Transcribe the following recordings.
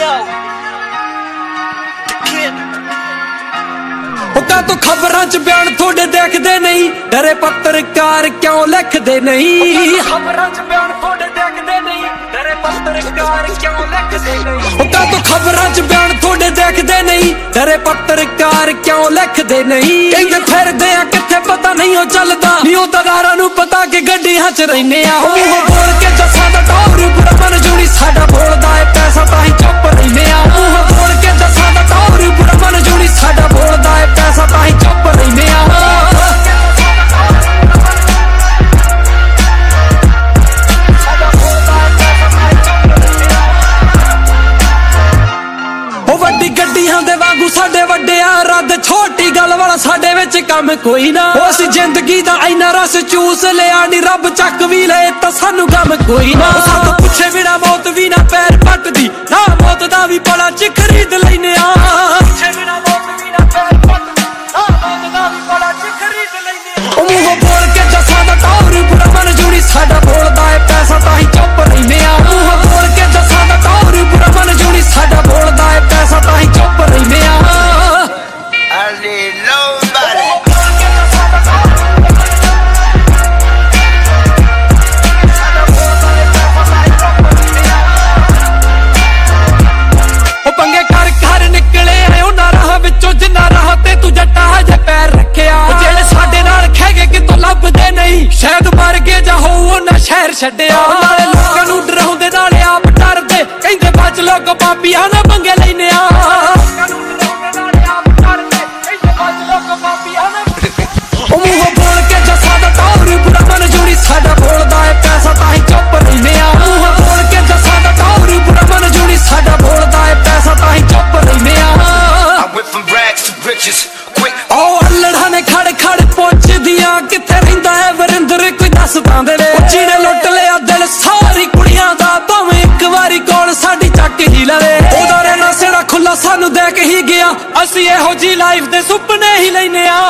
तो खबरां च बयान थोड़े देखदे नहीं, डरे पत्रकार क्यों लिखदे नहीं। खबरां च बयान थोड़े देखदे नहीं, डरे पत्रकार क्यों लिखदे नहीं। तो खबरां च बयान थोड़े देखदे नहीं, डरे पत्रकार क्यों लिखदे नहीं। कहंदे फिरदे आ किथे पता नहीं हो चलदा, नी ओ दरारां नूं पता कि गड्डियां च रहिने आ। मूंह बोल के जस्सां दा टौर बुरा मन जूनी साडा बोलदा है पैसा ताहीं चुप रहिने आ। मूंह बोल के जस्सां दा टौर बुरा मन जूनी साडा बोलदा है पैसा ताहीं चुप रहिने आ। ਵੱਡੀ ਗੱਡੀਆਂ ਦੇ ਵਾਂਗੂ ਸਾਡੇ ਵੱਡਿਆ ਰੱਦ, ਛੋਟੀ ਗੱਲ ਵਾਲਾ ਸਾਡੇ ਵਿੱਚ ਕੰਮ ਕੋਈ ਨਾ। ਉਸ ਜ਼ਿੰਦਗੀ ਦਾ ਇੰਨਾ ਰਸ ਚੂਸ ਲਿਆ ਨੀ ਰੱਬ ਚੱਕ ਵੀ ਲਏ ਤਾਂ ਸਾਨੂੰ ਗਮ ਕੋਈ ਨਾ। ਸਾਨੂੰ ਪੁੱਛੇ ਬਿਨਾ ਮੌਤ ਵੀ ਨਾ ਪੈਰ ਪੱਟਦੀ, ਨਾ ਮੌਤ ਦਾ ਵੀ ਪਲਾ ਚ ਖਰੀਦ ਲੈਨੇ ਆ। ਪੁੱਛੇ ਬਿਨਾ ਮੌਤ ਵੀ ਨਾ ਪੈਰ ਪੱਟਦੀ, ਨਾ ਮੌਤ ਦਾ ਵੀ ਪਲਾ ਚ ਖਰੀਦ ਲੈਨੇ ਆ। ਉਹ ਮੂੰਹੋਂ ਬੋਲ ਕੇ ਜੱਸਾਂ ਦਾ ਟੌਰ ਬੁਰਾ ਮਨ ਜੂੜੀ ਸਾਡਾ ਬੋਲਦਾ ਏ ਪੈਸਾ ਤਾਂ ਹੀ ਚੁੱਪ ਰਹਿੰਦੇ ਆ। ਮੂੰਹੋਂ ਬੋਲ ਕੇ ਜੱਸਾਂ ਦਾ ਟੌਰ ਬੁਰਾ ਮਨ ਜੂੜੀ ਸਾਡਾ ਬੋਲਦਾ ਏ ਪੈਸਾ ਤਾਂ ਹੀ ਚੁੱਪ ਰਹਿੰਦੇ ਆ। ਪੰਗੇ ਕਰ ਘਰ ਨਿਕਲੇ ਆਏ ਉਹਨਾਂ ਰਾਹ ਵਿੱਚੋਂ ਜਿੰਨਾ ਰਾਹ ਤੇ ਤੂੰ ਜੱਟਾ ਹਜੇ ਪੈਰ ਰੱਖਿਆ। ਜਿਹੜੇ ਸਾਡੇ ਨਾਲ ਖਹਿਗੇ ਕਿਤੋਂ ਲੱਭਦੇ ਨਹੀਂ, ਸ਼ਾਇਦ ਮਰ ਗਏ ਜਾਂ ਹੋਊ ਉਹਨਾਂ ਸ਼ਹਿਰ ਛੱਡਿਆ। ਨਾਲੇ ਲੋਕਾਂ ਨੂੰ ਡਰਾਉਂਦੇ ਨਾਲੇ ਆਪ ਡਰਦੇ, ਕਹਿੰਦੇ ਬਚ ਲੋਕ ਪਾਪੀਆਂ ਨਾ ਪੰਗੇ ਲੈਨੇ ਆ। ਉਹ ਮੂੰਹੋਂ ਬੋਲ ਕੇ ਜੱਸਾਂ ਦਾ ਟੌਰ ਬੁਰਾ ਮਨ ਜੂੜੀ ਸਾਡਾ ਬੋਲਦਾ ਏ ਪੈਸਾ ਤਾਂ ਹੀ ਚੁੱਪ ਰਹਿੰਦੇ ਆ। ਮੂੰਹੋਂ ਬੋਲ ਕੇ ਜੱਸਾਂ ਦਾ ਟੌਰ ਬੁਰਾ ਮਨ ਜੂੜੀ ਸਾਡਾ ਬੋਲਦਾ ਏ ਪੈਸਾ ਤਾਂ ਹੀ ਚੁੱਪ ਰਹਿੰਦੇ ਆ। ਉਹ ਅਲੜਾਂ ਨੇ ਖੜ ਖੜ ਪੁੱਛਦੀਆਂ ਕਿੱਥੇ ਰਹਿੰਦਾ ਹੈ ਵਰਿੰਦਰ, ਕੋਈ ਦੱਸਦਾ ਦੇਵੇ। ਜਿਹਨੇ ਲੁੱਟ ਲਿਆ ਦਿਲ ਸਾਰੀ ਕੁੜੀਆਂ ਦਾ, ਭਾਵੇਂ ਇੱਕ ਵਾਰੀ ਕੋਲ ਸਾਡੀ ਚੱਕ ਹੀ ਲਵੇ। ਉਹਦਾ ਰਹਿਣਾ ਸਿਰਾ ਖੁੱਲਾ ਸਾਨੂੰ ਦੇ ਕੇ ਹੀ ਗਿਆ, ਅਸੀਂ ਇਹੋ ਜੀ ਲਾਈਫ ਦੇ ਸੁਪਨੇ ਹੀ ਲੈਨੇ ਆ।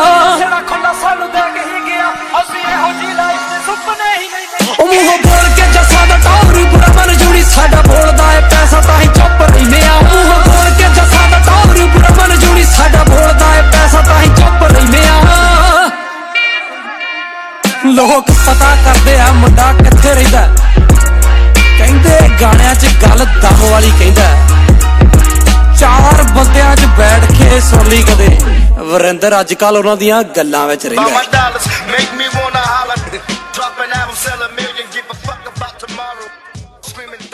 ਉਹ ਮੂੰਹੋਂ ਬੋਲ ਕੇ ਜੱਸਾਂ ਦਾ ਟੌਰ ਬੁਰਾ ਮਨ ਜੂੜੀ ਸਾਡਾ ਬੋਲਦਾ ਏ ਪੈਸਾ ਤਾਂ ਹੀ ਚੁੱਪ ਰਹਿੰਦੇ ਆ। ਮੂੰਹੋਂ ਬੋਲ ਕੇ ਜੱਸਾਂ ਦਾ ਟੌਰ ਬੁਰਾ ਮਨ ਜੂੜੀ ਸਾਡਾ ਬੋਲਦਾ ਏ ਪੈਸਾ ਤਾਂ ਹੀ ਚੁੱਪ ਰਹਿੰਦੇ ਆ। ਲੋਕ ਪਤਾ ਕਰਦੇ ਆ ਮੁੰਡਾ ਕਿੱਥੇ ਰਹਿੰਦਾ, ਕਹਿੰਦੇ ਗਾਣਿਆਂ 'ਚ ਗੱਲ ਦਮ ਵਾਲੀ ਕਹਿੰਦਾ। ਚਾਰ ਬੰਦਿਆਂ 'ਚ ਬੈਠ ਕੇ ਸੁਣ ਲਈ ਕਦੇ, ਵਰਿੰਦਰ ਅੱਜ ਕੱਲ ਉਹਨਾਂ ਦੀਆਂ ਗੱਲਾਂ ਵਿੱਚ ਰਹਿੰਦਾ।